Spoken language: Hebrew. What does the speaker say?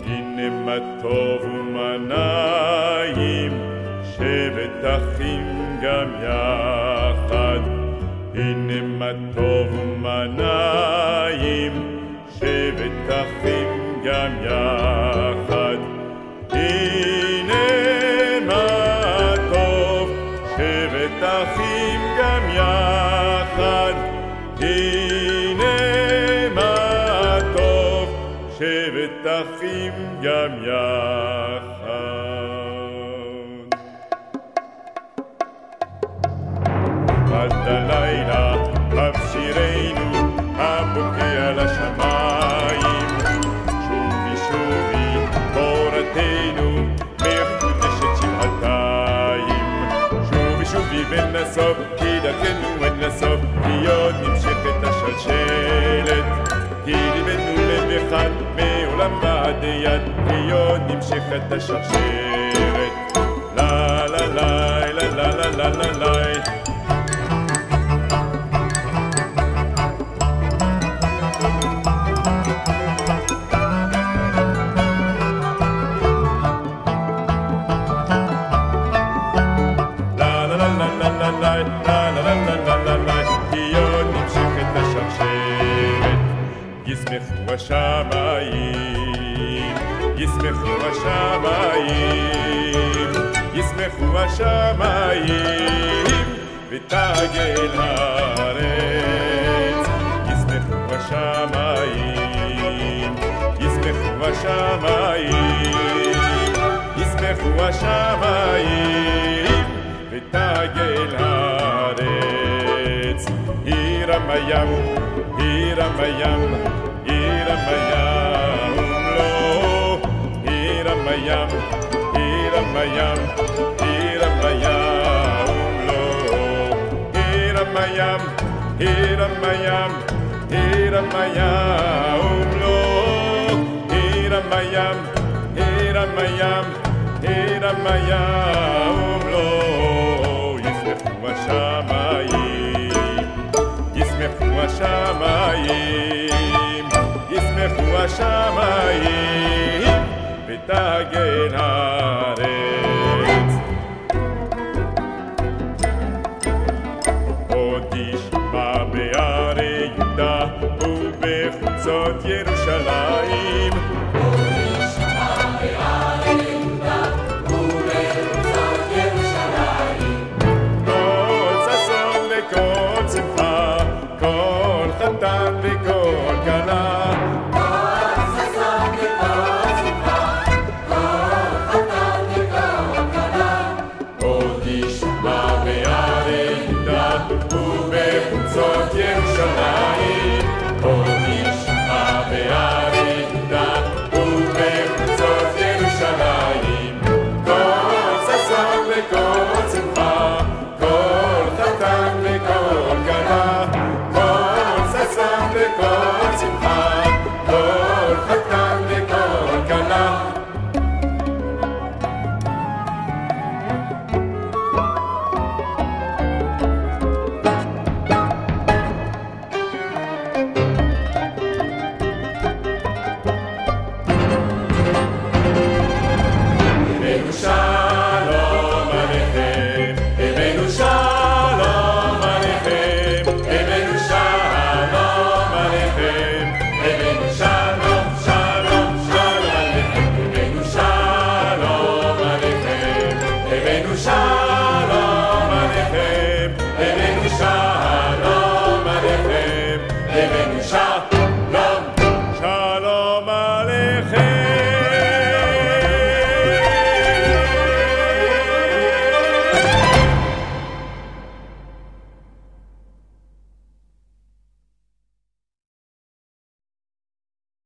הנה מה טוב ומה נעים, שבת אחים גם יחד. הנה מה טוב ומה נעים, שבת אחים גם יחד. הנה מה טוב, שבת אחים גם יחד. הנה מה טוב, שבת אחים גם יחד. עד הלילה הבשירנו הבוקע לשמיים, שובי שובי תורתנו מחודשת שבעתיים. שובי שובי ונסוף כי דרכנו אין לסוף, כי עוד נמשכת השלשלת, כי ליבנו לב אחד מעולם ועד יד, כי עוד נמשכת השרשרת. לה לה לה לה לה לה לה לה לה. ישמחו השמיים, ישמחו השמיים, ישמחו השמיים, ותגל הארץ. ישמחו השמיים, ישמחו השמיים, ישמחו השמיים, ותגל הארץ. עיר המים, עיר המים, עיר המים לא, עיר המים, עיר המים, עיר המים לא, עיר המים, עיר המים, עיר המים לא, עיר המים, עיר המים, עיר המים לא. ישמחו השמיים, ישמחו השמיים, ישמחו השמיים, ותגל